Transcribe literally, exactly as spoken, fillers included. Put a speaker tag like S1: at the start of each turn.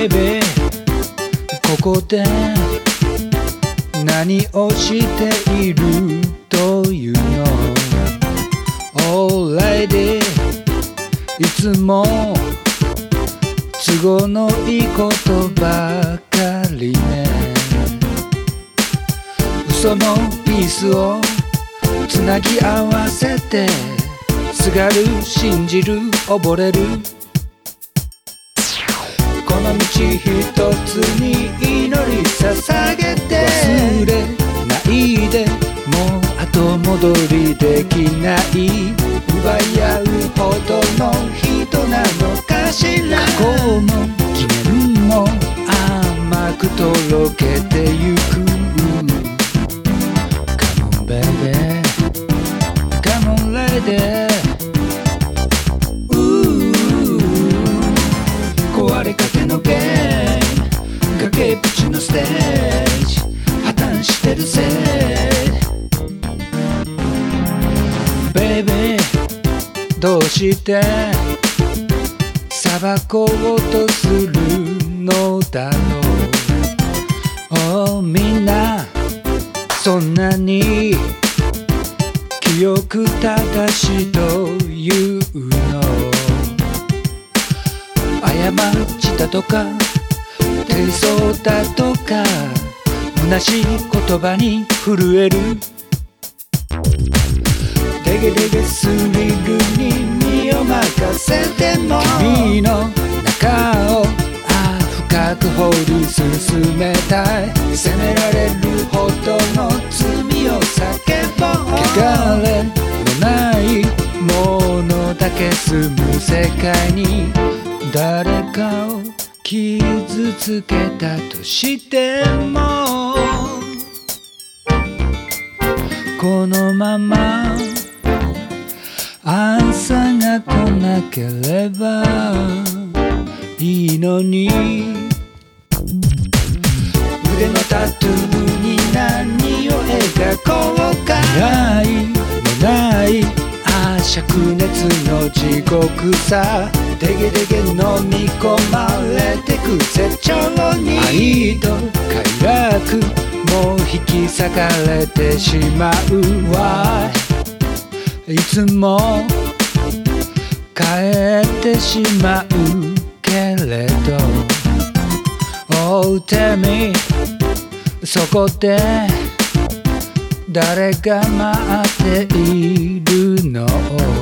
S1: Baby ここで何をしているというの Alrighty いつも都合のいいことばかりね嘘のピースをつなぎ合わせてすがる信じる溺れるこの道一つに祈り捧げて忘れないでもう後戻りできない奪い合うほどの人なのかしら過去も記念も甘くとろけてゆく Come on baby Come on lady 壊れかけのゲーム崖っぷちのステージ破綻してるぜ Baby どうして裁こうとするのだろう、oh, みんなそんなに清く正しいというの過ちだとか低層だとか虚しい言葉に震えるデゲデゲスリルに身を任せても君の中をあ深く掘り進めたい責められるほどの罪を叫ぼう汚れのないものだけ住む世界に誰かを傷つけたとしてもこのまま朝が来なければいいのに腕のタトゥーに何を描こうかないもない灼熱の地獄さデゲデゲ飲み込まれてく絶頂に愛と快楽もう引き裂かれてしまうわいつも帰ってしまうけれど Oh tell me そこで誰が待っているの